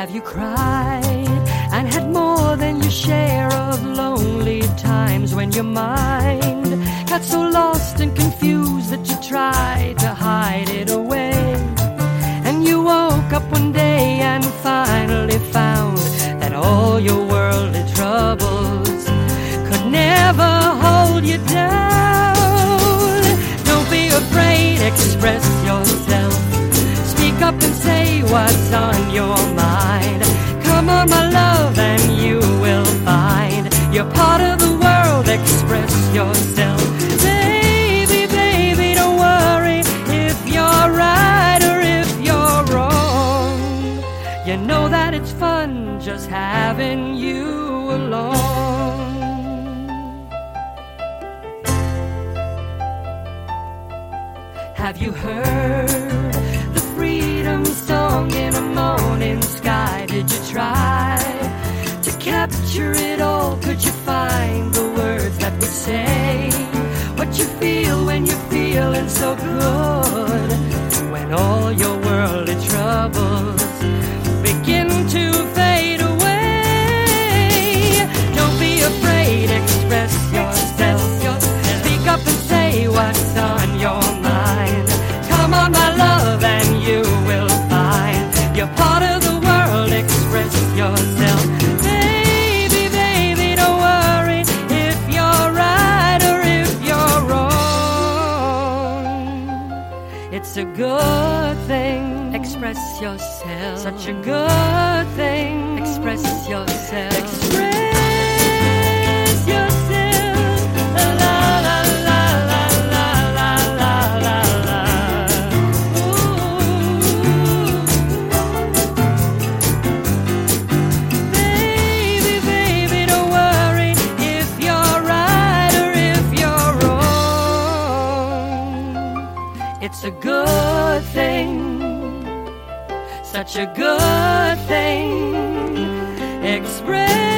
Have you cried and had more than your share of lonely times when your mind got so lost and confused that you tried to hide it away? And you woke up one day and finally found that all your worldly troubles could never hold you down. Don't be afraid, express yourself. Speak up and say what's on your mind. Come on, my love, and you will find you're part of the world. Express yourself. Baby, baby, don't worry if you're right or if you're wrong. You know that it's fun just having you along. Have you heard the freedom song in a morning sky? Did you try to capture it all? Could you find the words that would say what you feel when you're feeling so good? When all your worldly troubles begin to fade away. Don't be afraid, express yourself. Speak up and say what's on your mind. Come on, my love, and you will find you're part of the world. Express yourself. Baby, baby, don't worry if you're right or if you're wrong. It's a good thing. Express yourself. Such a good thing. Express yourself. Express yourself. La la la la la la la la la. Ooh. Baby, baby, don't worry if you're right or if you're wrong. It's a good thing. Such a good thing. Express